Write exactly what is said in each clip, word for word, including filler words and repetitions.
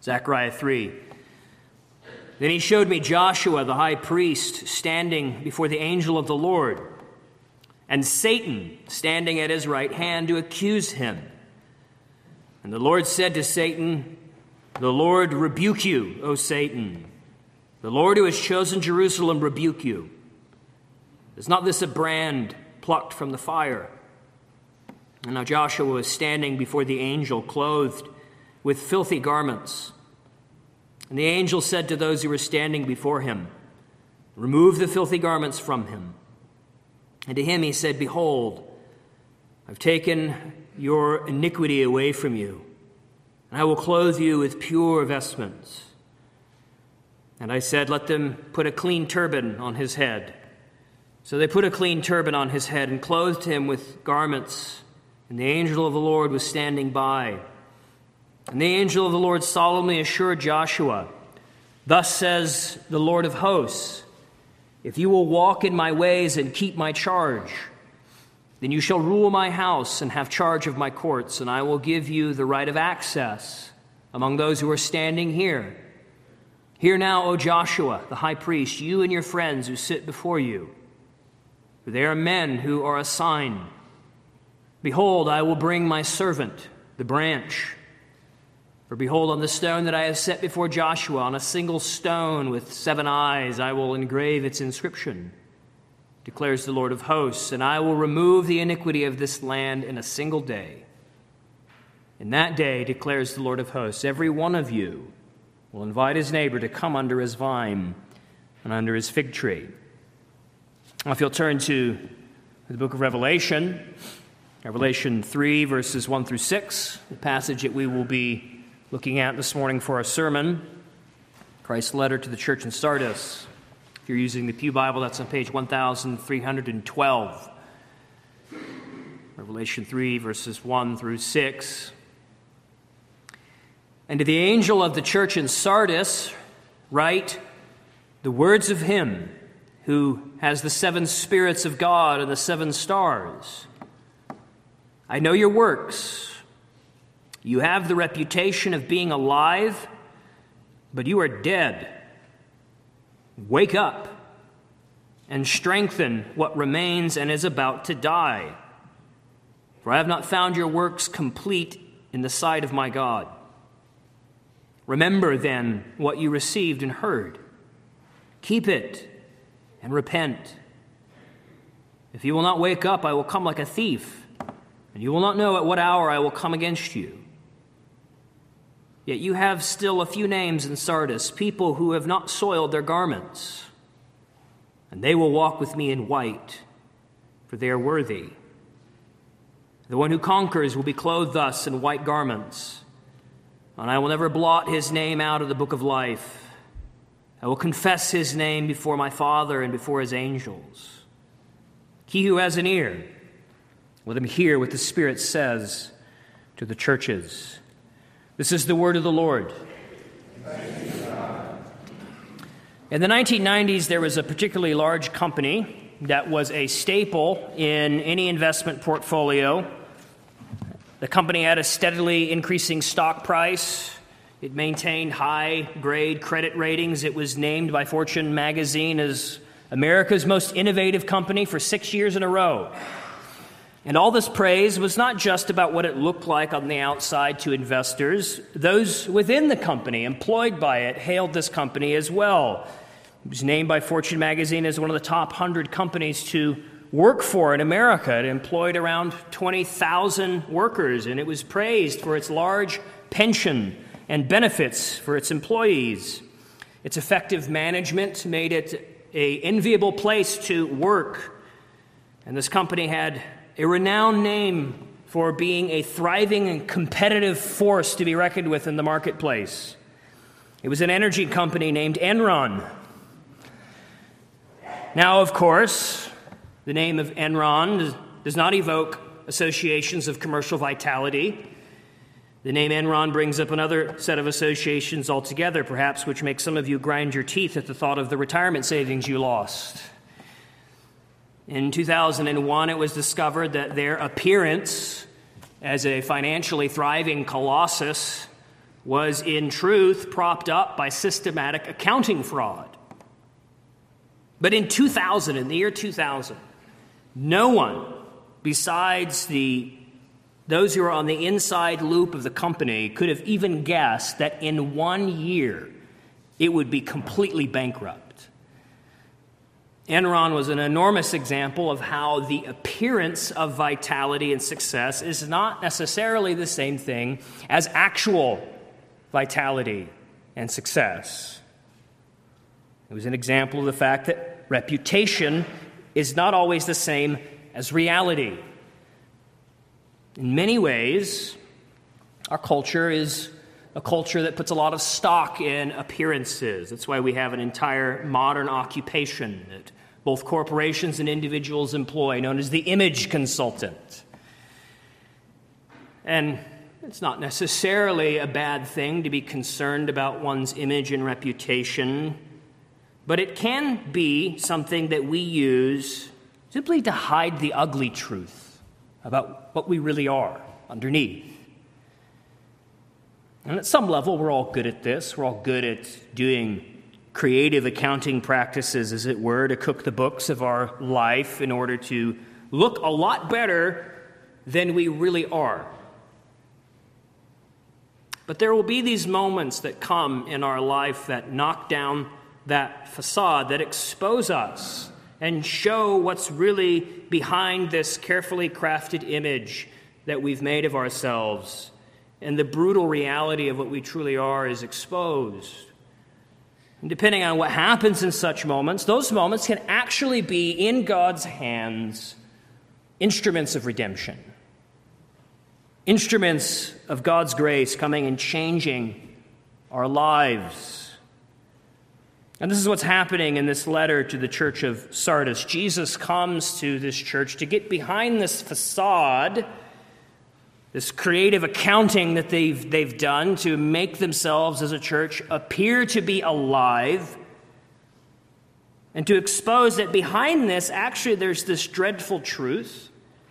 Zechariah three. Then he showed me Joshua, the high priest, standing before the angel of the Lord, and Satan standing at his right hand to accuse him. And the Lord said to Satan, "The Lord rebuke you, O Satan. The Lord who has chosen Jerusalem rebuke you. Is not this a brand plucked from the fire?" And now Joshua was standing before the angel, clothed with filthy garments. And the angel said to those who were standing before him, "Remove the filthy garments from him." And to him he said, "Behold, I've taken your iniquity away from you, and I will clothe you with pure vestments." And I said, "Let them put a clean turban on his head." So they put a clean turban on his head and clothed him with garments. And the angel of the Lord was standing by. And the angel of the Lord solemnly assured Joshua, "Thus says the Lord of hosts, if you will walk in my ways and keep my charge, then you shall rule my house and have charge of my courts, and I will give you the right of access among those who are standing here. Hear now, O Joshua, the high priest, you and your friends who sit before you, for they are men who are a sign. Behold, I will bring my servant, the branch. For behold, on the stone that I have set before Joshua, on a single stone with seven eyes, I will engrave its inscription, declares the Lord of hosts, and I will remove the iniquity of this land in a single day. In that day, declares the Lord of hosts, every one of you will invite his neighbor to come under his vine and under his fig tree." Now, if you'll turn to the book of Revelation, Revelation three, verses one through six, the passage that we will be looking at this morning for our sermon, Christ's letter to the church in Sardis. If you're using the Pew Bible, that's on page one thousand three hundred twelve. Revelation three, verses one through six. "And to the angel of the church in Sardis write the words of him who has the seven spirits of God and the seven stars. I know your works. You have the reputation of being alive, but you are dead. Wake up and strengthen what remains and is about to die. For I have not found your works complete in the sight of my God. Remember then what you received and heard. Keep it and repent. If you will not wake up, I will come like a thief, and you will not know at what hour I will come against you. Yet you have still a few names in Sardis, people who have not soiled their garments, and they will walk with me in white, for they are worthy. The one who conquers will be clothed thus in white garments, and I will never blot his name out of the book of life. I will confess his name before my Father and before his angels. He who has an ear, let him hear what the Spirit says to the churches. This is the word of the Lord. In the nineteen nineties, there was a particularly large company that was a staple in any investment portfolio. The company had a steadily increasing stock price. It maintained high-grade credit ratings. It was named by Fortune magazine as America's most innovative company for six years in a row. And all this praise was not just about what it looked like on the outside to investors. Those within the company, employed by it, hailed this company as well. It was named by Fortune magazine as one of the top one hundred companies to work for in America. It employed around twenty thousand workers, and it was praised for its large pension and benefits for its employees. Its effective management made it an enviable place to work. And this company had a renowned name for being a thriving and competitive force to be reckoned with in the marketplace. It was an energy company named Enron. Now, of course, the name of Enron does not evoke associations of commercial vitality. The name Enron brings up another set of associations altogether, perhaps, which makes some of you grind your teeth at the thought of the retirement savings you lost. In two thousand one, it was discovered that their appearance as a financially thriving colossus was in truth propped up by systematic accounting fraud. But in two thousand, in the year two thousand, no one besides the those who are on the inside loop of the company could have even guessed that in one year it would be completely bankrupt. Enron was an enormous example of how the appearance of vitality and success is not necessarily the same thing as actual vitality and success. It was an example of the fact that reputation is not always the same as reality. In many ways, our culture is a culture that puts a lot of stock in appearances. That's why we have an entire modern occupation that both corporations and individuals employ, known as the image consultant. And it's not necessarily a bad thing to be concerned about one's image and reputation, but it can be something that we use simply to hide the ugly truth about what we really are underneath. And at some level, we're all good at this. We're all good at doing creative accounting practices, as it were, to cook the books of our life in order to look a lot better than we really are. But there will be these moments that come in our life that knock down that facade, that expose us and show what's really behind this carefully crafted image that we've made of ourselves. And the brutal reality of what we truly are is exposed. And depending on what happens in such moments, those moments can actually be, in God's hands, instruments of redemption. Instruments of God's grace coming and changing our lives. And this is what's happening in this letter to the church of Sardis. Jesus comes to this church to get behind this facade, this creative accounting that they've, they've done to make themselves as a church appear to be alive, and to expose that behind this, actually there's this dreadful truth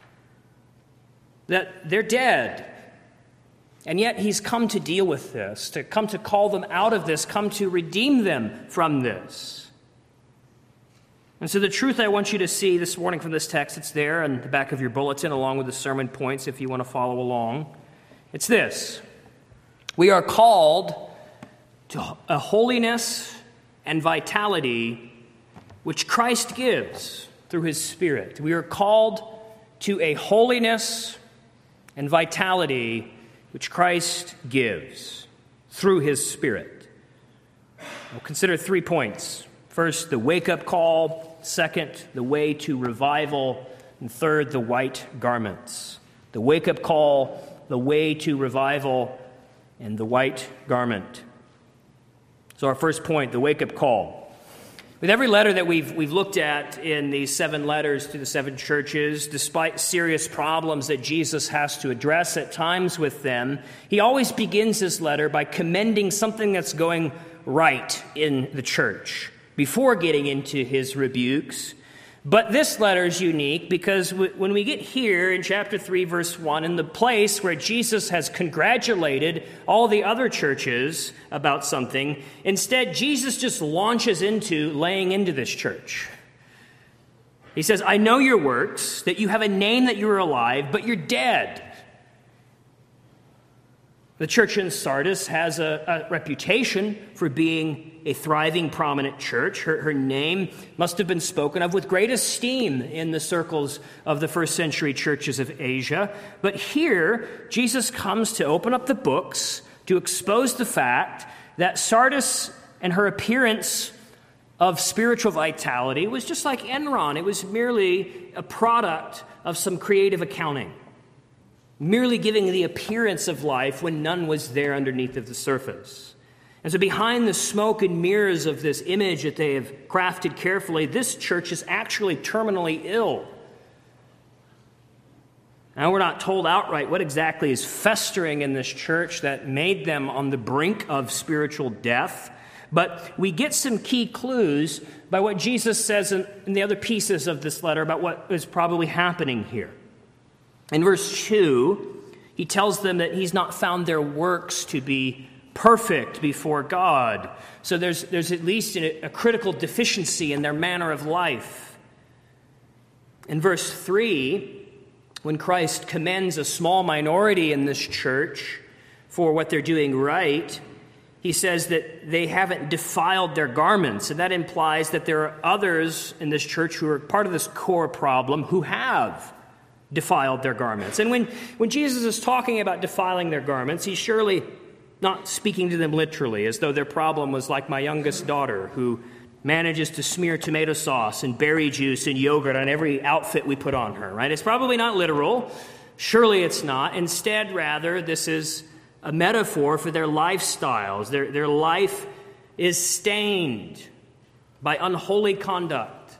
that they're dead. And yet he's come to deal with this, to come to call them out of this, come to redeem them from this. And so the truth I want you to see this morning from this text, it's there on the back of your bulletin along with the sermon points if you want to follow along. It's this: we are called to a holiness and vitality which Christ gives through his Spirit. We are called to a holiness and vitality which Christ gives through his Spirit. We'll consider three points. First, the wake-up call. Second, the way to revival. And third, the white garments. The wake-up call, the way to revival, and the white garment. So our first point, the wake-up call. With every letter that we've we've looked at in these seven letters to the seven churches, despite serious problems that Jesus has to address at times with them, he always begins his letter by commending something that's going right in the church before getting into his rebukes. But this letter is unique because when we get here in chapter three, verse one, in the place where Jesus has congratulated all the other churches about something, instead Jesus just launches into laying into this church. He says, I know your works, that you have a name that you're alive, but you're dead. The church in Sardis has a, a reputation for being a thriving, prominent church. Her, her name must have been spoken of with great esteem in the circles of the first century churches of Asia. But here, Jesus comes to open up the books to expose the fact that Sardis and her appearance of spiritual vitality was just like Enron. It was merely a product of some creative accounting, merely giving the appearance of life when none was there underneath of the surface. And so behind the smoke and mirrors of this image that they have crafted carefully, this church is actually terminally ill. Now, we're not told outright what exactly is festering in this church that made them on the brink of spiritual death, but we get some key clues by what Jesus says in, in the other pieces of this letter about what is probably happening here. In verse two, he tells them that he's not found their works to be perfect before God. So there's, there's at least a, a critical deficiency in their manner of life. In verse three, when Christ commends a small minority in this church for what they're doing right, he says that they haven't defiled their garments. And that implies that there are others in this church who are part of this core problem who have defiled their garments. And when, when Jesus is talking about defiling their garments, he's surely not speaking to them literally, as though their problem was like my youngest daughter, who manages to smear tomato sauce and berry juice and yogurt on every outfit we put on her, right? It's probably not literal. Surely it's not. Instead, rather, this is a metaphor for their lifestyles. Their, their life is stained by unholy conduct.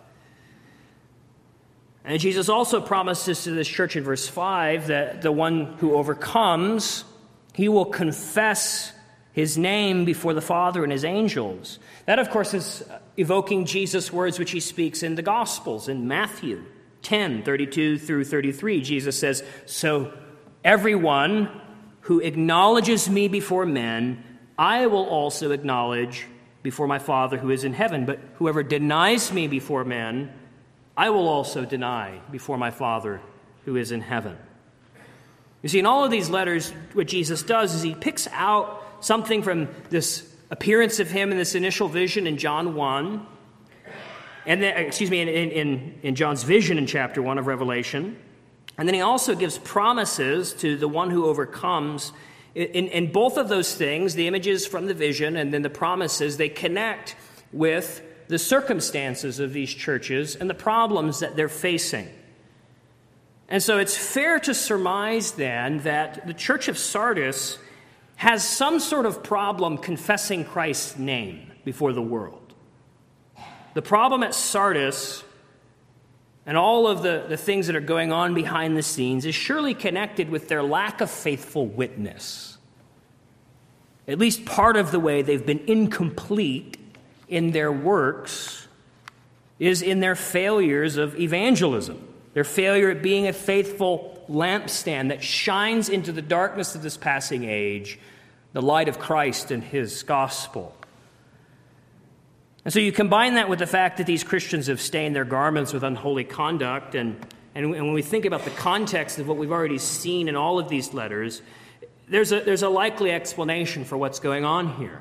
And Jesus also promises to this church in verse five that the one who overcomes, he will confess his name before the Father and his angels. That, of course, is evoking Jesus' words which he speaks in the Gospels. In Matthew ten, thirty-two through thirty-three, Jesus says, "So everyone who acknowledges me before men, I will also acknowledge before my Father who is in heaven. But whoever denies me before men, I will also deny before my Father who is in heaven." You see, in all of these letters, what Jesus does is he picks out something from this appearance of him in this initial vision in John one, and then, excuse me, in, in, in John's vision in chapter one of Revelation. And then he also gives promises to the one who overcomes. In, in both of those things, the images from the vision and then the promises, they connect with the circumstances of these churches and the problems that they're facing. And so it's fair to surmise then that the church of Sardis has some sort of problem confessing Christ's name before the world. The problem at Sardis and all of the, the things that are going on behind the scenes is surely connected with their lack of faithful witness. At least part of the way they've been incomplete in their works is in their failures of evangelism, their failure at being a faithful lampstand that shines into the darkness of this passing age the light of Christ and his gospel. And so you combine that with the fact that these Christians have stained their garments with unholy conduct, and, and when we think about the context of what we've already seen in all of these letters, there's a, there's a likely explanation for what's going on here.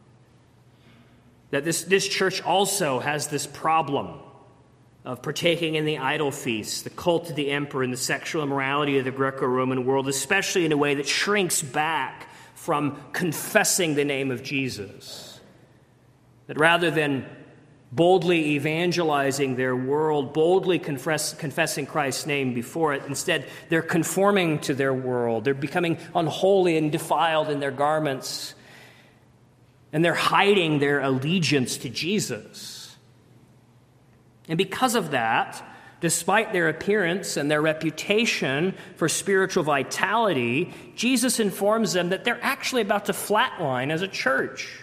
That this, this church also has this problem of partaking in the idol feasts, the cult of the emperor, and the sexual immorality of the Greco-Roman world, especially in a way that shrinks back from confessing the name of Jesus. That rather than boldly evangelizing their world, boldly confess, confessing Christ's name before it, instead they're conforming to their world. They're becoming unholy and defiled in their garments, and they're hiding their allegiance to Jesus. And because of that, despite their appearance and their reputation for spiritual vitality, Jesus informs them that they're actually about to flatline as a church.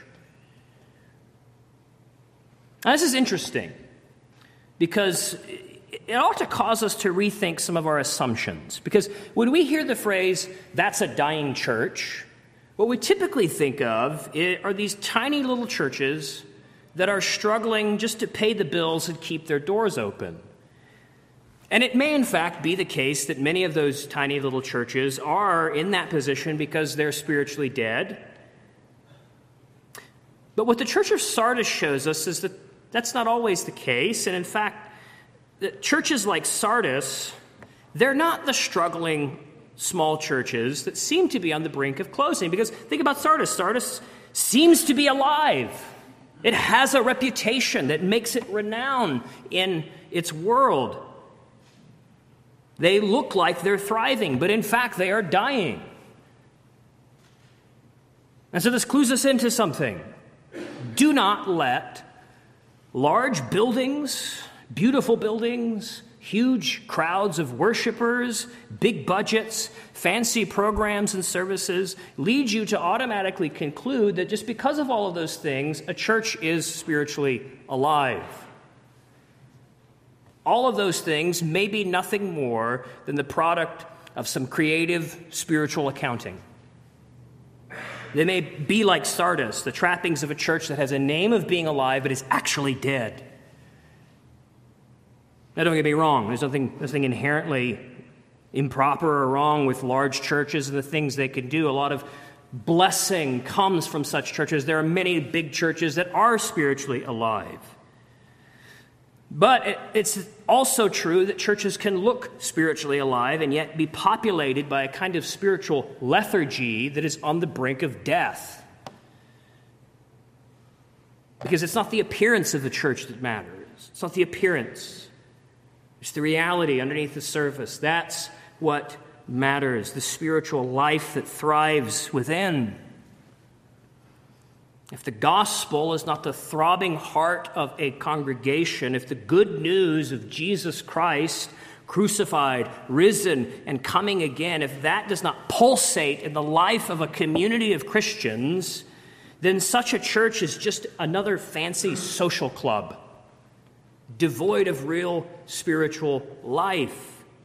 Now, this is interesting because it ought to cause us to rethink some of our assumptions. Because when we hear the phrase, "that's a dying church," what we typically think of are these tiny little churches that are struggling just to pay the bills and keep their doors open. And it may, in fact, be the case that many of those tiny little churches are in that position because they're spiritually dead. But what the church of Sardis shows us is that that's not always the case. And in fact, the churches like Sardis, they're not the struggling small churches that seem to be on the brink of closing. Because think about Sardis. Sardis seems to be alive. It has a reputation that makes it renowned in its world. They look like they're thriving, but in fact, they are dying. And so this clues us into something. Do not let large buildings, beautiful buildings, huge crowds of worshipers, big budgets, fancy programs and services lead you to automatically conclude that just because of all of those things, a church is spiritually alive. All of those things may be nothing more than the product of some creative spiritual accounting. They may be like Sardis, the trappings of a church that has a name of being alive but is actually dead. Now, don't get me wrong. There's nothing, nothing inherently improper or wrong with large churches and the things they can do. A lot of blessing comes from such churches. There are many big churches that are spiritually alive. But it, it's also true that churches can look spiritually alive and yet be populated by a kind of spiritual lethargy that is on the brink of death. Because it's not the appearance of the church that matters. It's not the appearance. It's the reality underneath the surface. That's what matters, the spiritual life that thrives within. If the gospel is not the throbbing heart of a congregation, if the good news of Jesus Christ, crucified, risen, and coming again, if that does not pulsate in the life of a community of Christians, then such a church is just another fancy social club, devoid of real spiritual life.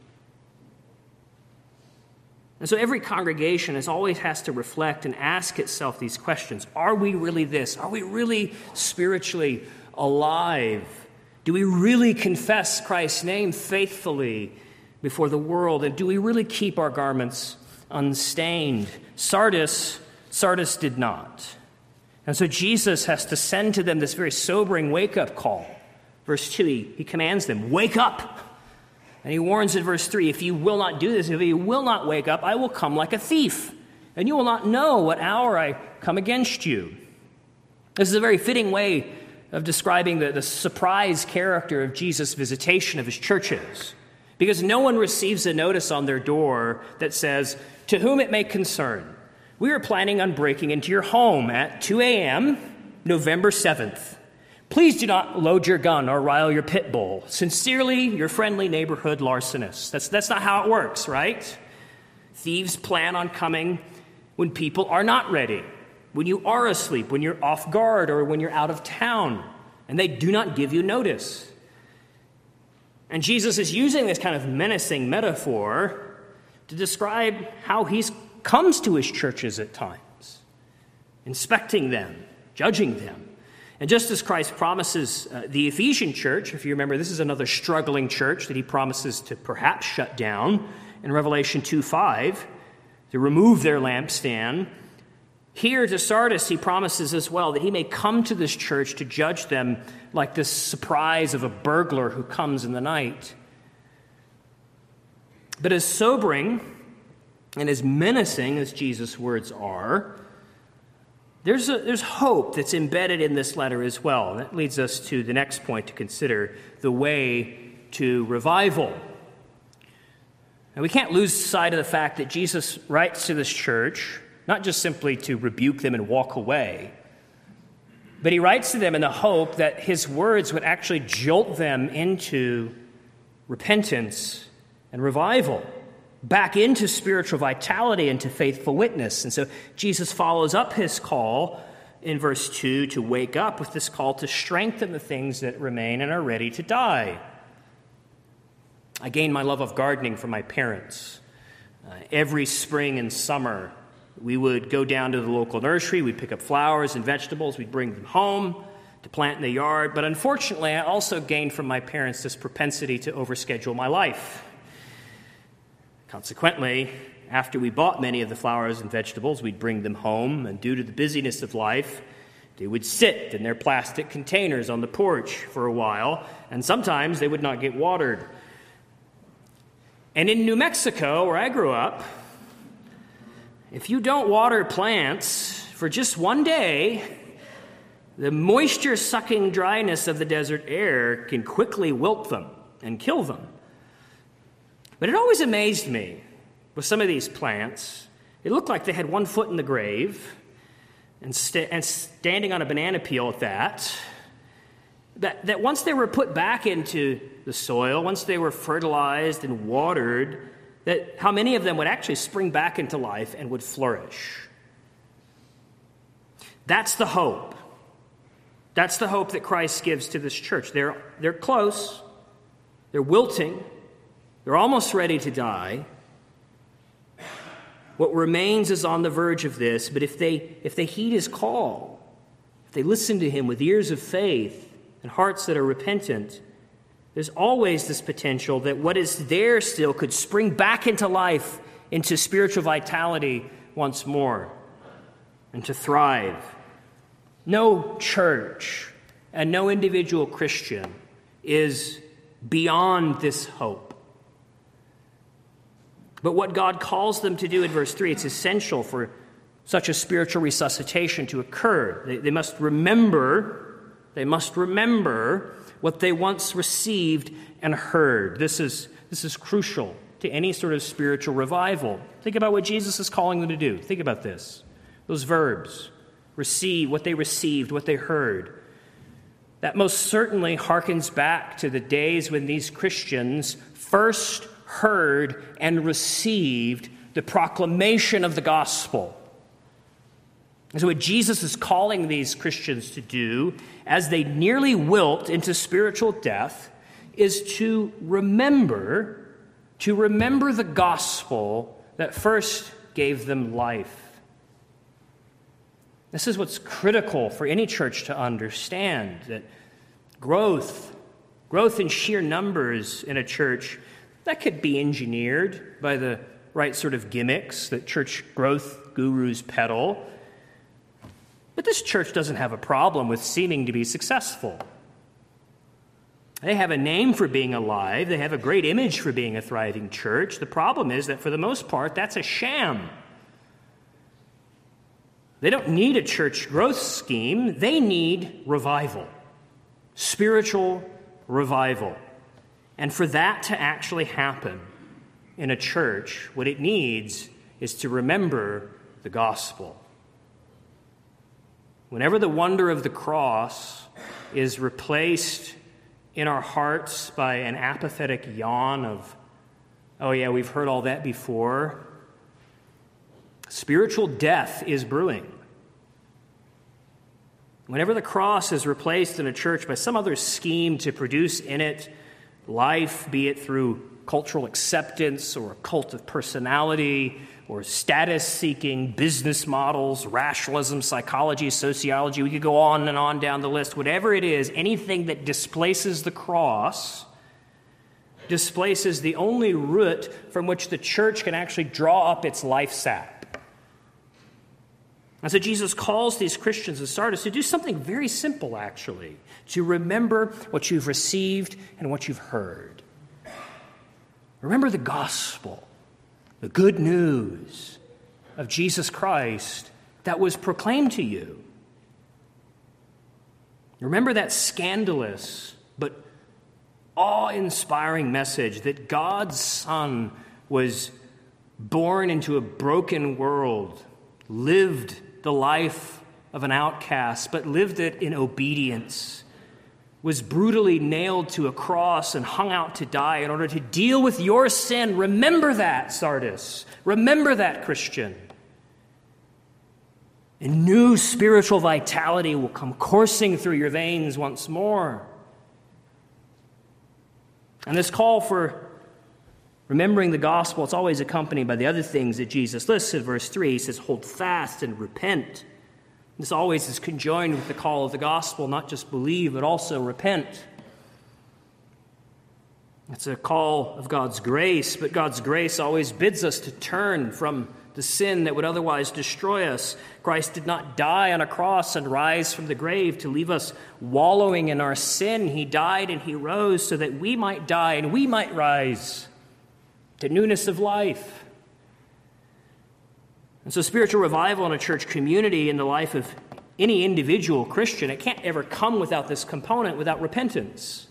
And so every congregation is always has to reflect and ask itself these questions. Are we really this? Are we really spiritually alive? Do we really confess Christ's name faithfully before the world? And do we really keep our garments unstained? Sardis, Sardis did not. And so Jesus has to send to them this very sobering wake-up call. Verse two, he, he commands them, wake up. And he warns in verse three, if you will not do this, if you will not wake up, I will come like a thief, and you will not know what hour I come against you. This is a very fitting way of describing the, the surprise character of Jesus' visitation of his churches, because no one receives a notice on their door that says, to whom it may concern, we are planning on breaking into your home at two a.m., November seventh. Please do not load your gun or rile your pit bull. Sincerely, your friendly neighborhood larcenist. That's, that's not how it works, right? Thieves plan on coming when people are not ready, when you are asleep, when you're off guard, or when you're out of town, and they do not give you notice. And Jesus is using this kind of menacing metaphor to describe how he comes to his churches at times, inspecting them, judging them. And just as Christ promises uh, the Ephesian church, if you remember, this is another struggling church that he promises to perhaps shut down in Revelation two five, to remove their lampstand. Here to Sardis, he promises as well that he may come to this church to judge them like this surprise of a burglar who comes in the night. But as sobering and as menacing as Jesus' words are, There's, a, there's hope that's embedded in this letter as well. And that leads us to the next point to consider, the way to revival. Now, we can't lose sight of the fact that Jesus writes to this church, not just simply to rebuke them and walk away, but he writes to them in the hope that his words would actually jolt them into repentance and revival, back into spiritual vitality and to faithful witness. And so Jesus follows up his call in verse two to wake up with this call to strengthen the things that remain and are ready to die. I gained my love of gardening from my parents. Uh, every spring and summer, we would go down to the local nursery, we'd pick up flowers and vegetables, we'd bring them home to plant in the yard. But unfortunately, I also gained from my parents this propensity to overschedule my life. Consequently, after we bought many of the flowers and vegetables, we'd bring them home, and due to the busyness of life, they would sit in their plastic containers on the porch for a while, and sometimes they would not get watered. And in New Mexico, where I grew up, if you don't water plants for just one day, the moisture-sucking dryness of the desert air can quickly wilt them and kill them. But it always amazed me with some of these plants. It looked like they had one foot in the grave, and, st- and standing on a banana peel at that, that, that once they were put back into the soil, once they were fertilized and watered, that how many of them would actually spring back into life and would flourish. That's the hope. That's the hope that Christ gives to this church. They're, they're close. They're wilting. They're almost ready to die. what remains is on the verge of this, but if they if they heed his call, if they listen to him with ears of faith and hearts that are repentant, there's always this potential that what is there still could spring back into life, into spiritual vitality once more, and to thrive. No church and no individual Christian is beyond this hope. But what God calls them to do in verse three, it's essential for such a spiritual resuscitation to occur. They, they must remember, they must remember what they once received and heard. This is, this is crucial to any sort of spiritual revival. Think about what Jesus is calling them to do. Think about this. Those verbs, receive, what they received, what they heard. That most certainly harkens back to the days when these Christians first heard and received the proclamation of the gospel. And so what Jesus is calling these Christians to do, as they nearly wilt into spiritual death, is to remember, to remember the gospel that first gave them life. This is what's critical for any church to understand, that growth, growth in sheer numbers in a church, that could be engineered by the right sort of gimmicks that church growth gurus peddle. But this church doesn't have a problem with seeming to be successful. They have a name for being alive. They have a great image for being a thriving church. The problem is that for the most part, that's a sham. They don't need a church growth scheme. They need revival, spiritual revival. And for that to actually happen in a church, what it needs is to remember the gospel. Whenever the wonder of the cross is replaced in our hearts by an apathetic yawn of, oh yeah, we've heard all that before, spiritual death is brewing. Whenever the cross is replaced in a church by some other scheme to produce in it life, be it through cultural acceptance or a cult of personality or status-seeking business models, rationalism, psychology, sociology, we could go on and on down the list. Whatever it is, anything that displaces the cross displaces the only root from which the church can actually draw up its life sap. And so Jesus calls these Christians in Sardis to do something very simple, actually, to remember what you've received and what you've heard. Remember the gospel, the good news of Jesus Christ that was proclaimed to you. Remember that scandalous but awe-inspiring message that God's Son was born into a broken world, lived the life of an outcast, but lived it in obedience, was brutally nailed to a cross and hung out to die in order to deal with your sin. Remember that, Sardis. Remember that, Christian. And new spiritual vitality will come coursing through your veins once more. And this call for remembering the gospel, it's always accompanied by the other things that Jesus lists in verse three. He says, hold fast and repent. This always is conjoined with the call of the gospel, not just believe, but also repent. It's a call of God's grace, but God's grace always bids us to turn from the sin that would otherwise destroy us. Christ did not die on a cross and rise from the grave to leave us wallowing in our sin. He died and he rose so that we might die and we might rise to newness of life. And so spiritual revival in a church community, in the life of any individual Christian, it can't ever come without this component, without repentance.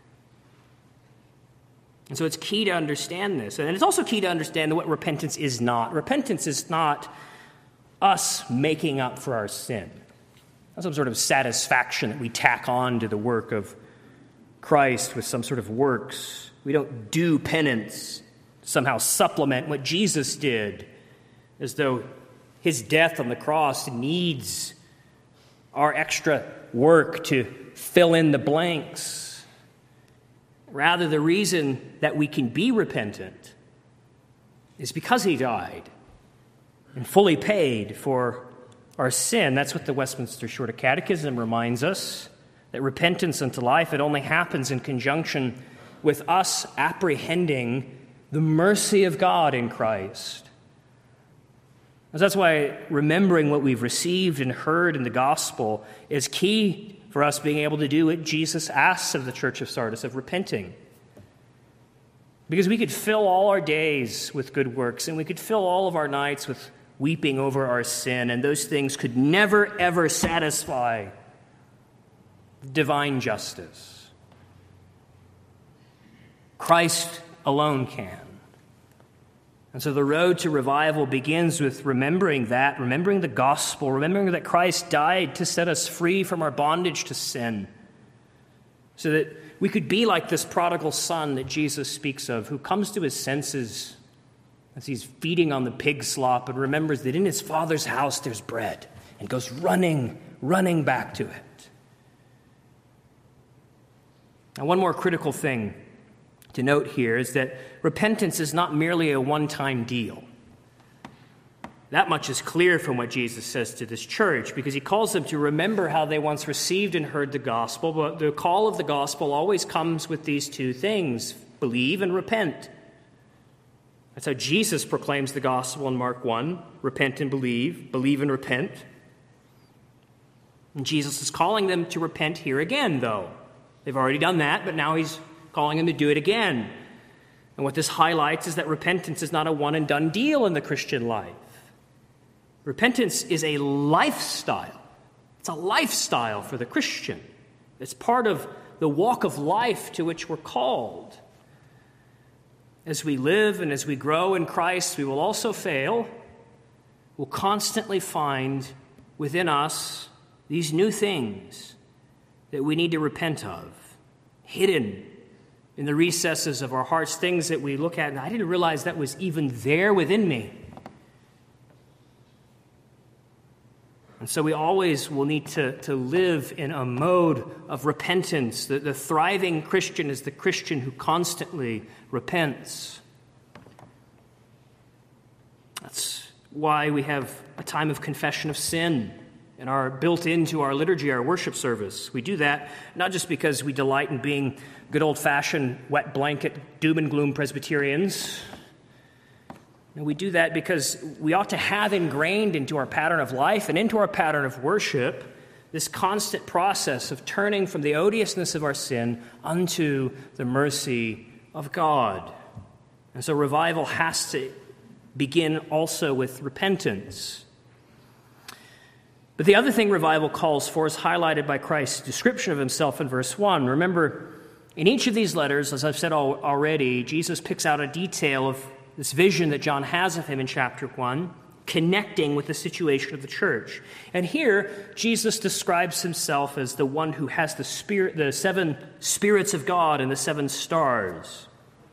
And so it's key to understand this. And it's also key to understand what repentance is not. Repentance is not us making up for our sin. Not some sort of satisfaction that we tack on to the work of Christ with some sort of works. We don't do penance, somehow supplement what Jesus did, as though his death on the cross needs our extra work to fill in the blanks. Rather, the reason that we can be repentant is because he died, and fully paid for our sin. That's what the Westminster Shorter Catechism reminds us, that repentance unto life, it only happens in conjunction with us apprehending the mercy of God in Christ. And that's why remembering what we've received and heard in the gospel is key for us being able to do what Jesus asks of the church of Sardis, of repenting. Because we could fill all our days with good works, and we could fill all of our nights with weeping over our sin, and those things could never, ever satisfy divine justice. Christ alone can. And so the road to revival begins with remembering that, remembering the gospel, remembering that Christ died to set us free from our bondage to sin, so that we could be like this prodigal son that Jesus speaks of, who comes to his senses as he's feeding on the pig slop and remembers that in his father's house there's bread, and goes running, running back to it. Now, one more critical thing to note here is that repentance is not merely a one-time deal. That much is clear from what Jesus says to this church, because he calls them to remember how they once received and heard the gospel. But the call of the gospel always comes with these two things: believe and repent. That's how Jesus proclaims the gospel in Mark one: repent and believe, believe and repent. And Jesus is calling them to repent here again, though. They've already done that, but now he's calling them to do it again. And what this highlights is that repentance is not a one-and-done deal in the Christian life. Repentance is a lifestyle. It's a lifestyle for the Christian. It's part of the walk of life to which we're called. As we live and as we grow in Christ, we will also fail. We'll constantly find within us these new things that we need to repent of, hidden in the recesses of our hearts, things that we look at, and I didn't realize that was even there within me. And so we always will need to, to live in a mode of repentance. The, the thriving Christian is the Christian who constantly repents. That's why we have a time of confession of sin and are built into our liturgy, our worship service. We do that not just because we delight in being good old-fashioned wet blanket doom and gloom Presbyterians. No, we do that because we ought to have ingrained into our pattern of life and into our pattern of worship this constant process of turning from the odiousness of our sin unto the mercy of God. And so revival has to begin also with repentance. But the other thing revival calls for is highlighted by Christ's description of himself in verse one. Remember, in each of these letters, as I've said already, Jesus picks out a detail of this vision that John has of him in chapter one, connecting with the situation of the church. And here, Jesus describes himself as the one who has the spirit, the seven spirits of God and the seven stars.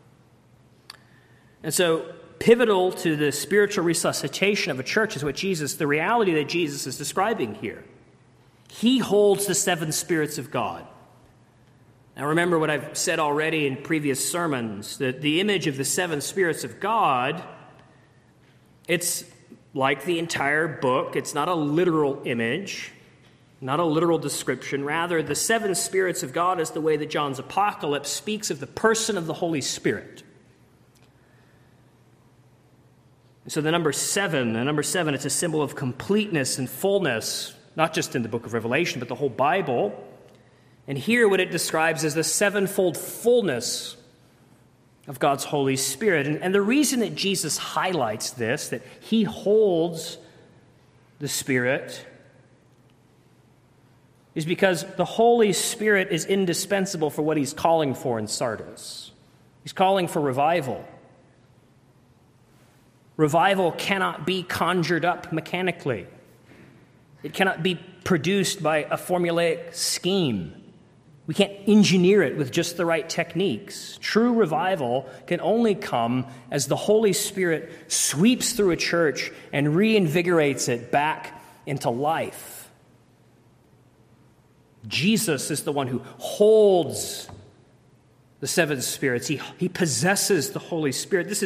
And so, pivotal to the spiritual resuscitation of a church is what Jesus, the reality that Jesus is describing here. He holds the seven spirits of God. Now remember what I've said already in previous sermons, that the image of the seven spirits of God, it's like the entire book. It's not a literal image, not a literal description. Rather, the seven spirits of God is the way that John's apocalypse speaks of the person of the Holy Spirit. So the number seven, the number seven, it's a symbol of completeness and fullness, not just in the book of Revelation, but the whole Bible. And here what it describes is the sevenfold fullness of God's Holy Spirit. And, and the reason that Jesus highlights this, that he holds the Spirit, is because the Holy Spirit is indispensable for what he's calling for in Sardis. He's calling for revival. Revival cannot be conjured up mechanically. It cannot be produced by a formulaic scheme. We can't engineer it with just the right techniques. True revival can only come as the Holy Spirit sweeps through a church and reinvigorates it back into life. Jesus is the one who holds the seven spirits. He, he possesses the Holy Spirit. This is,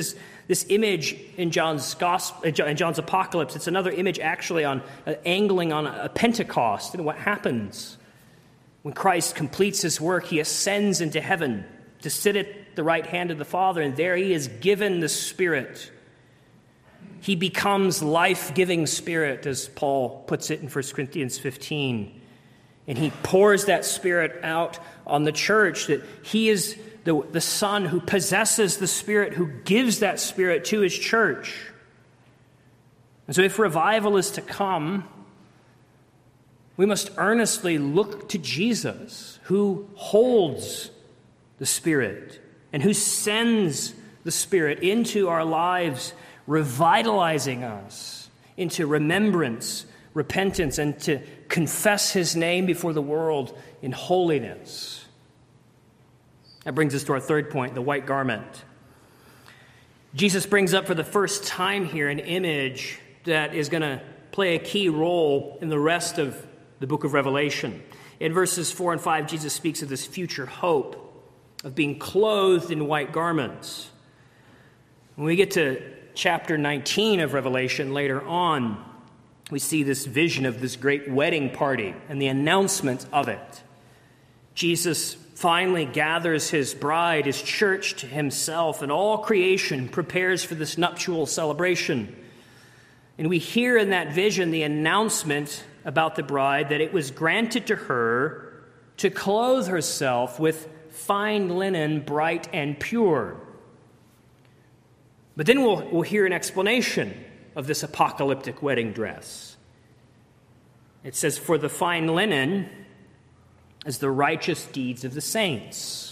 This image in John's gospel, in John's apocalypse, it's another image actually on uh, angling on a Pentecost and what happens when Christ completes his work. He ascends into heaven to sit at the right hand of the Father, and there he is given the Spirit. He becomes life-giving Spirit, as Paul puts it in First Corinthians fifteen. And he pours that Spirit out on the church, that he is the, the Son who possesses the Spirit, who gives that Spirit to his church. And so if revival is to come, we must earnestly look to Jesus, who holds the Spirit and who sends the Spirit into our lives, revitalizing us into remembrance, repentance, and to confess his name before the world in holiness. That brings us to our third point, the white garment. Jesus brings up for the first time here an image that is going to play a key role in the rest of the book of Revelation. In verses four and five, Jesus speaks of this future hope of being clothed in white garments. When we get to chapter nineteen of Revelation later on, we see this vision of this great wedding party and the announcement of it. Jesus finally gathers his bride, his church, to himself, and all creation prepares for this nuptial celebration. And we hear in that vision the announcement about the bride that it was granted to her to clothe herself with fine linen, bright and pure. But then we'll, we'll hear an explanation of this apocalyptic wedding dress. It says, "For the fine linen is the righteous deeds of the saints."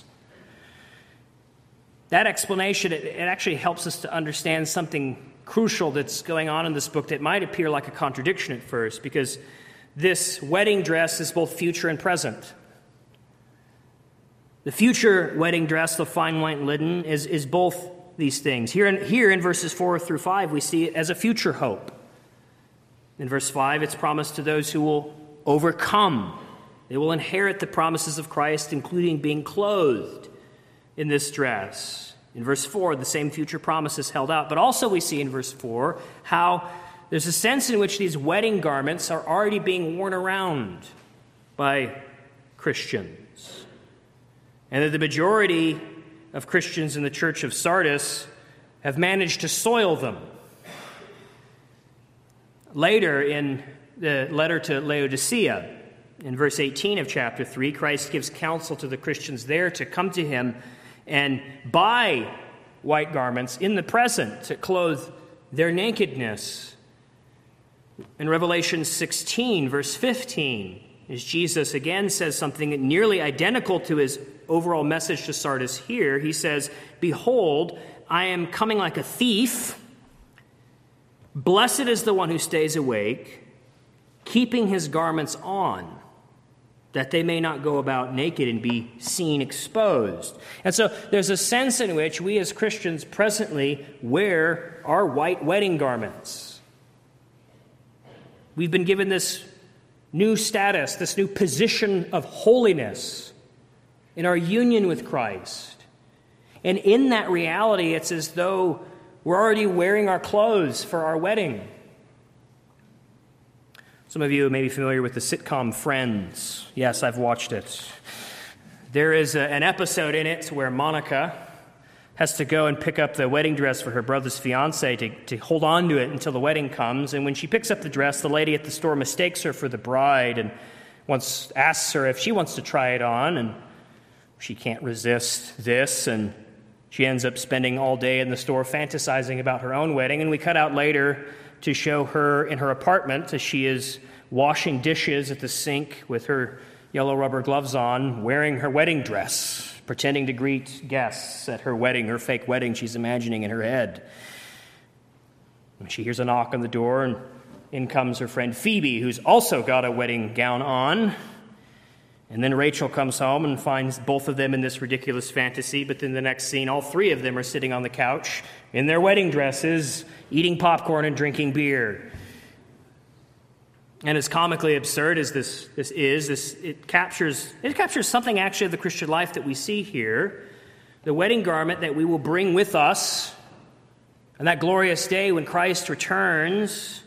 That explanation, it, it actually helps us to understand something crucial that's going on in this book that might appear like a contradiction at first, because this wedding dress is both future and present. The future wedding dress, the fine white linen, is, is both these things. Here in, here in verses four through five, we see it as a future hope. In verse five, it's promised to those who will overcome. They will inherit the promises of Christ, including being clothed in this dress. In verse four, the same future promise is held out. But also we see in verse four how there's a sense in which these wedding garments are already being worn around by Christians. And that the majority of Christians in the church of Sardis have managed to soil them. Later in the letter to Laodicea, in verse eighteen of chapter three, Christ gives counsel to the Christians there to come to him and buy white garments in the present to clothe their nakedness. In Revelation sixteen, verse fifteen, as Jesus again says something nearly identical to his overall message to Sardis here, he says, "Behold, I am coming like a thief. Blessed is the one who stays awake, keeping his garments on, that they may not go about naked and be seen exposed." And so there's a sense in which we as Christians presently wear our white wedding garments. We've been given this new status, this new position of holiness in our union with Christ. And in that reality, it's as though we're already wearing our clothes for our wedding. Some of you may be familiar with the sitcom Friends. Yes, I've watched it. There is a, an episode in it where Monica has to go and pick up the wedding dress for her brother's fiancé to, to hold on to it until the wedding comes. And when she picks up the dress, the lady at the store mistakes her for the bride and wants asks her if she wants to try it on. And she can't resist this, and she ends up spending all day in the store fantasizing about her own wedding. And we cut out later to show her in her apartment as she is washing dishes at the sink with her yellow rubber gloves on, wearing her wedding dress, pretending to greet guests at her wedding, her fake wedding she's imagining in her head. And she hears a knock on the door, and in comes her friend Phoebe, who's also got a wedding gown on. And then Rachel comes home and finds both of them in this ridiculous fantasy, but then the next scene, all three of them are sitting on the couch in their wedding dresses, eating popcorn and drinking beer. And as comically absurd as this, this is, this it captures it captures something actually of the Christian life that we see here. The wedding garment that we will bring with us And that glorious day when Christ returns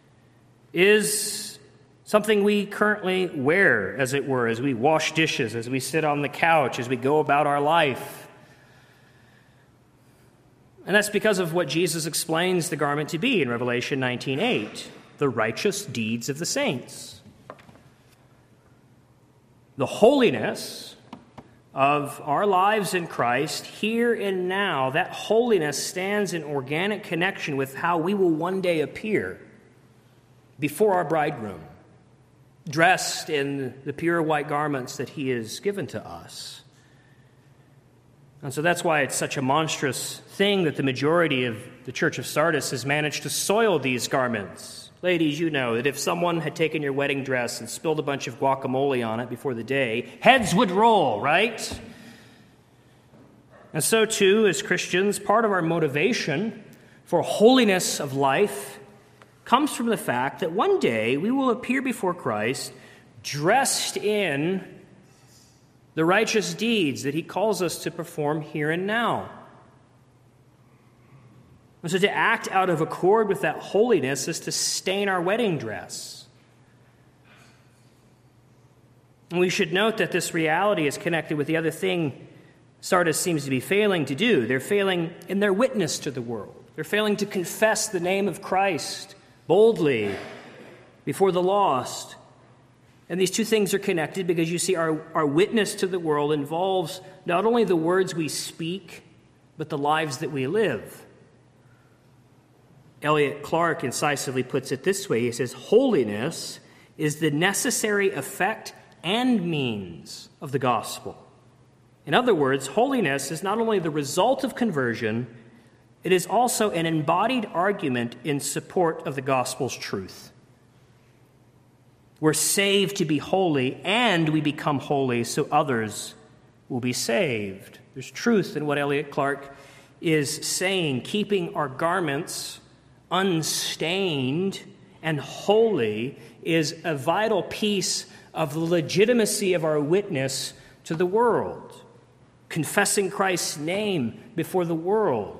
is something we currently wear, as it were, as we wash dishes, as we sit on the couch, as we go about our life. And that's because of what Jesus explains the garment to be in Revelation nineteen eight, the righteous deeds of the saints. The holiness of our lives in Christ, here and now, that holiness stands in organic connection with how we will one day appear before our bridegroom, dressed in the pure white garments that he has given to us. And so that's why it's such a monstrous thing that the majority of the Church of Sardis has managed to soil these garments. Ladies, you know that if someone had taken your wedding dress and spilled a bunch of guacamole on it before the day, heads would roll, right? And so too, as Christians, part of our motivation for holiness of life comes from the fact that one day we will appear before Christ dressed in the righteous deeds that he calls us to perform here and now. And so to act out of accord with that holiness is to stain our wedding dress. And we should note that this reality is connected with the other thing Sardis seems to be failing to do. They're failing in their witness to the world. They're failing to confess the name of Christ boldly before the lost. And these two things are connected because you see our, our witness to the world involves not only the words we speak, but the lives that we live. Elliot Clark incisively puts it this way. He says, holiness is the necessary effect and means of the gospel. In other words, holiness is not only the result of conversion, it is also an embodied argument in support of the gospel's truth. We're saved to be holy, and we become holy so others will be saved. There's truth in what Elliot Clark is saying. Keeping our garments unstained and holy is a vital piece of the legitimacy of our witness to the world. Confessing Christ's name before the world.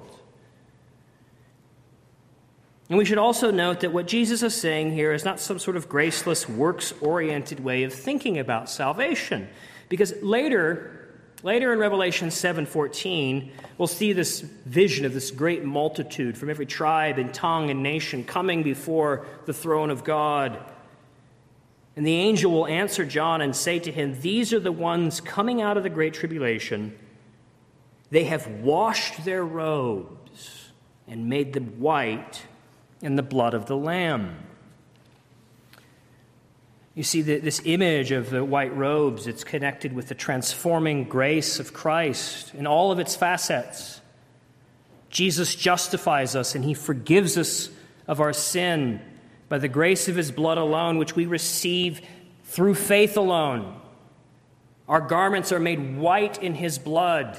And we should also note that what Jesus is saying here is not some sort of graceless, works-oriented way of thinking about salvation. Because later, later in Revelation seven fourteen, we'll see this vision of this great multitude from every tribe and tongue and nation coming before the throne of God. And the angel will answer John and say to him, "These are the ones coming out of the great tribulation. They have washed their robes and made them white in the blood of the Lamb." You see, the, this image of the white robes, it's connected with the transforming grace of Christ in all of its facets. Jesus justifies us and he forgives us of our sin by the grace of his blood alone, which we receive through faith alone. Our garments are made white in his blood.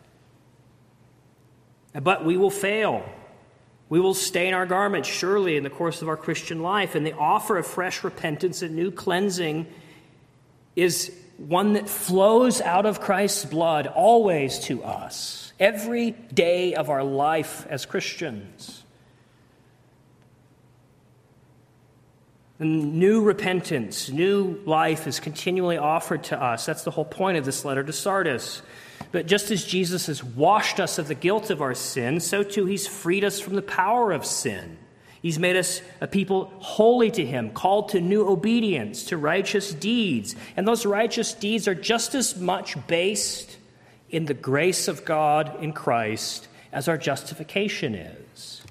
But we will fail. We will stain our garments, surely, in the course of our Christian life. And the offer of fresh repentance and new cleansing is one that flows out of Christ's blood always to us, every day of our life as Christians. And new repentance, new life is continually offered to us. That's the whole point of this letter to Sardis. But just as Jesus has washed us of the guilt of our sin, so too he's freed us from the power of sin. He's made us a people holy to him, called to new obedience, to righteous deeds. And those righteous deeds are just as much based in the grace of God in Christ as our justification is.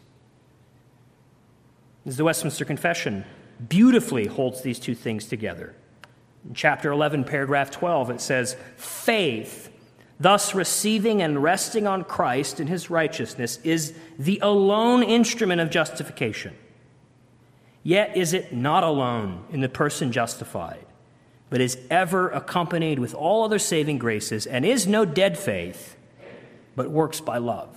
As the Westminster Confession beautifully holds these two things together. In chapter eleven, paragraph twelve, it says, "Faith, thus receiving and resting on Christ and his righteousness, is the alone instrument of justification. Yet is it not alone in the person justified, but is ever accompanied with all other saving graces, and is no dead faith, but works by love."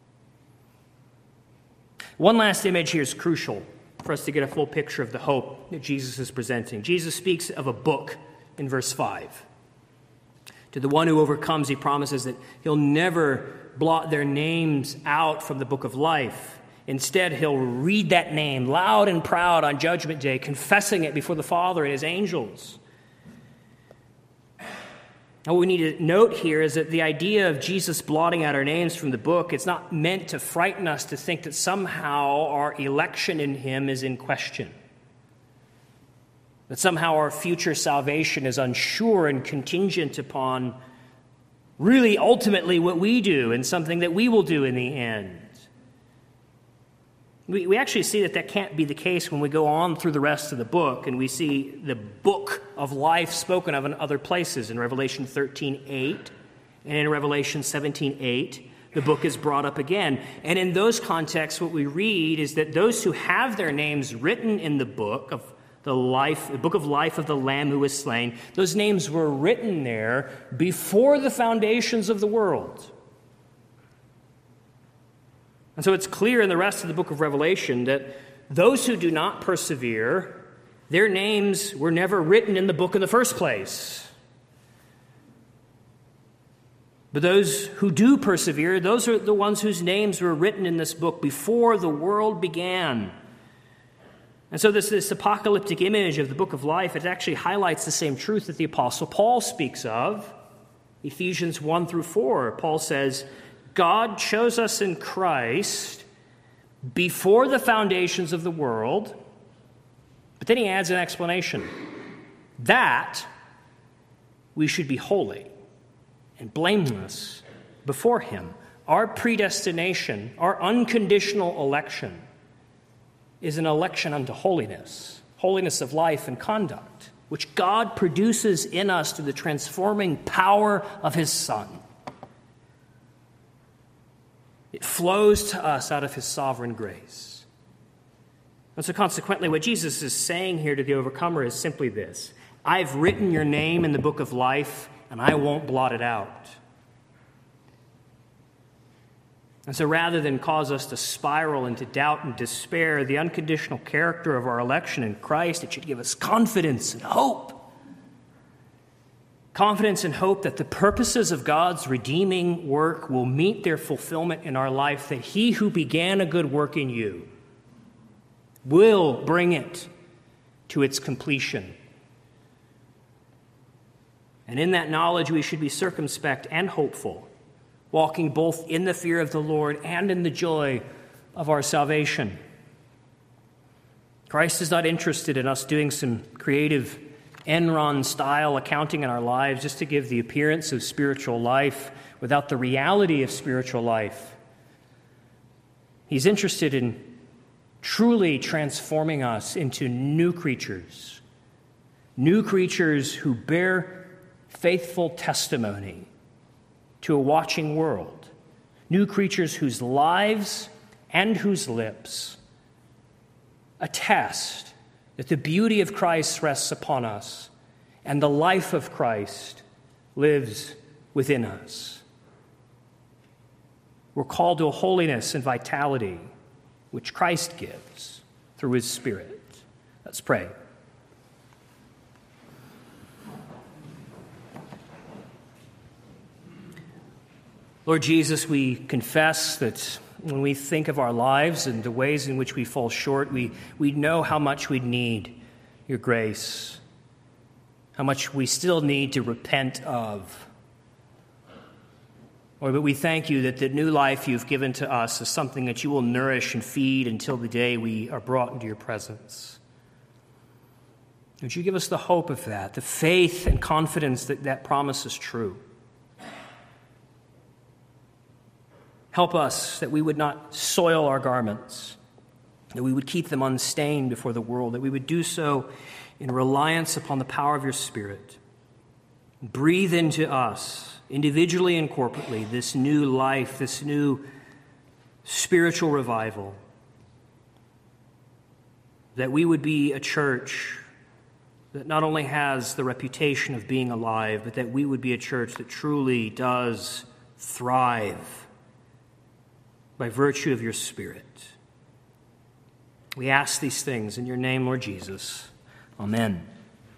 One last image here is crucial for us to get a full picture of the hope that Jesus is presenting. Jesus speaks of a book in verse five. To the one who overcomes, he promises that he'll never blot their names out from the book of life. Instead, he'll read that name loud and proud on Judgment Day, confessing it before the Father and his angels. And what we need to note here is that the idea of Jesus blotting out our names from the book, it's not meant to frighten us to think that somehow our election in him is in question. That somehow our future salvation is unsure and contingent upon really ultimately what we do and something that we will do in the end. We, we actually see that that can't be the case when we go on through the rest of the book and we see the book of life spoken of in other places. In Revelation thirteen eight and in Revelation seventeen eight, the book is brought up again. And in those contexts, what we read is that those who have their names written in the book of the life, the book of life of the Lamb who was slain, those names were written there before the foundations of the world. And so it's clear in the rest of the book of Revelation that those who do not persevere, their names were never written in the book in the first place. But those who do persevere, those are the ones whose names were written in this book before the world began. And so this, this apocalyptic image of the book of life, it actually highlights the same truth that the Apostle Paul speaks of. Ephesians one through four, Paul says, God chose us in Christ before the foundations of the world. But then he adds an explanation. That we should be holy and blameless before him. Our predestination, our unconditional election, is an election unto holiness, holiness of life and conduct, which God produces in us through the transforming power of his Son. It flows to us out of his sovereign grace. And so consequently, what Jesus is saying here to the overcomer is simply this: I've written your name in the book of life, and I won't blot it out. And so rather than cause us to spiral into doubt and despair, the unconditional character of our election in Christ, it should give us confidence and hope. Confidence and hope that the purposes of God's redeeming work will meet their fulfillment in our life, that he who began a good work in you will bring it to its completion. And in that knowledge, we should be circumspect and hopeful, walking both in the fear of the Lord and in the joy of our salvation. Christ is not interested in us doing some creative Enron-style accounting in our lives just to give the appearance of spiritual life without the reality of spiritual life. He's interested in truly transforming us into new creatures, new creatures who bear faithful testimony to a watching world, new creatures whose lives and whose lips attest that the beauty of Christ rests upon us and the life of Christ lives within us. We're called to a holiness and vitality which Christ gives through his Spirit. Let's pray. Lord Jesus, we confess that when we think of our lives and the ways in which we fall short, we, we know how much we need your grace, how much we still need to repent of. Lord, but we thank you that the new life you've given to us is something that you will nourish and feed until the day we are brought into your presence. Would you give us the hope of that, the faith and confidence that that promise is true? Help us that we would not soil our garments, that we would keep them unstained before the world, that we would do so in reliance upon the power of your Spirit. Breathe into us, individually and corporately, this new life, this new spiritual revival, that we would be a church that not only has the reputation of being alive, but that we would be a church that truly does thrive by virtue of your Spirit. We ask these things in your name, Lord Jesus. Amen.